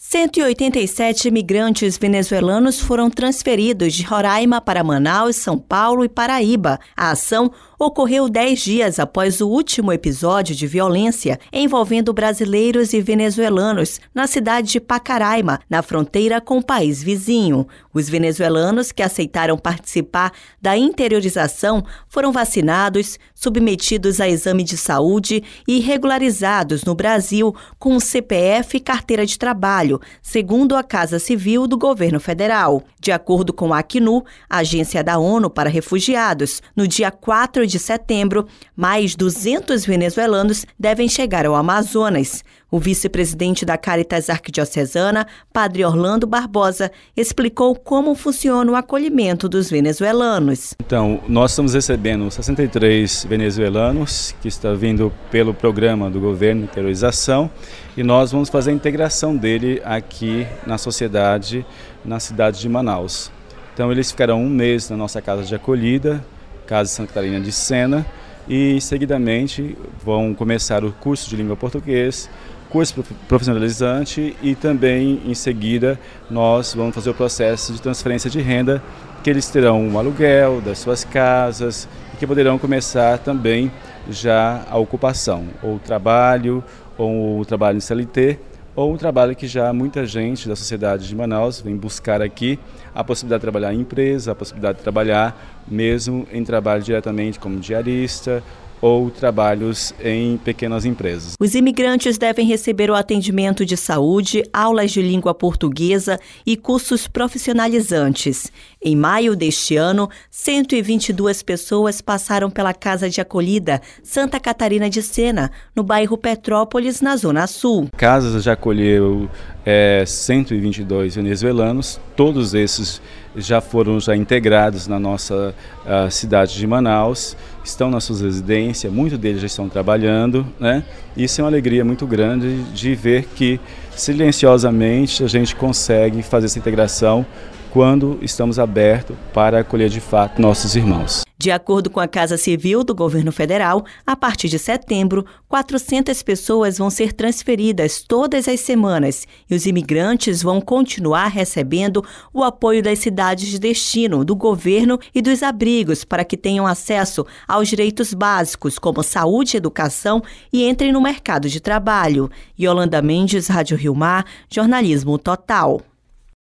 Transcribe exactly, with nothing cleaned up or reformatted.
cento e oitenta e sete imigrantes venezuelanos foram transferidos de Roraima para Manaus, São Paulo e Paraíba. A ação ocorreu dez dias após o último episódio de violência envolvendo brasileiros e venezuelanos na cidade de Pacaraima, na fronteira com o país vizinho. Os venezuelanos que aceitaram participar da interiorização foram vacinados, submetidos a exame de saúde e regularizados no Brasil com C P F e carteira de trabalho, segundo a Casa Civil do Governo Federal. De acordo com a Acnu, a Agência da ONU para Refugiados, no dia quatro de setembro, mais duzentos venezuelanos devem chegar ao Amazonas. O vice-presidente da Caritas Arquidiocesana, Padre Orlando Barbosa, explicou como funciona o acolhimento dos venezuelanos. Então, nós estamos recebendo sessenta e três venezuelanos que estão vindo pelo programa do governo de interiorização e nós vamos fazer a integração dele aqui na sociedade, na cidade de Manaus. Então, eles ficarão um mês na nossa casa de acolhida, Casa Santa Catarina de Sena, e seguidamente vão começar o curso de língua portuguesa, curso profissionalizante e também em seguida nós vamos fazer o processo de transferência de renda, que eles terão um aluguel das suas casas e que poderão começar também já a ocupação, ou o trabalho, ou o trabalho em C L T, ou um trabalho que já muita gente da sociedade de Manaus vem buscar aqui, a possibilidade de trabalhar em empresa, a possibilidade de trabalhar mesmo em trabalho diretamente como diarista ou trabalhos em pequenas empresas. Os imigrantes devem receber o atendimento de saúde, aulas de língua portuguesa e cursos profissionalizantes. Em maio deste ano, cento e vinte e duas pessoas passaram pela Casa de Acolhida Santa Catarina de Sena, no bairro Petrópolis, na Zona Sul. A casa já acolheu é, cento e vinte e dois venezuelanos, todos esses já foram já integrados na nossa uh, cidade de Manaus, estão nas suas residências, muitos deles já estão trabalhando, né? Isso é uma alegria muito grande de ver que silenciosamente a gente consegue fazer essa integração quando estamos abertos para acolher de fato nossos irmãos. De acordo com a Casa Civil do Governo Federal, a partir de setembro, quatrocentas pessoas vão ser transferidas todas as semanas e os imigrantes vão continuar recebendo o apoio das cidades de destino, do governo e dos abrigos para que tenham acesso aos direitos básicos como saúde e educação e entrem no mercado de trabalho. Yolanda Mendes, Rádio Rio Mar, Jornalismo Total.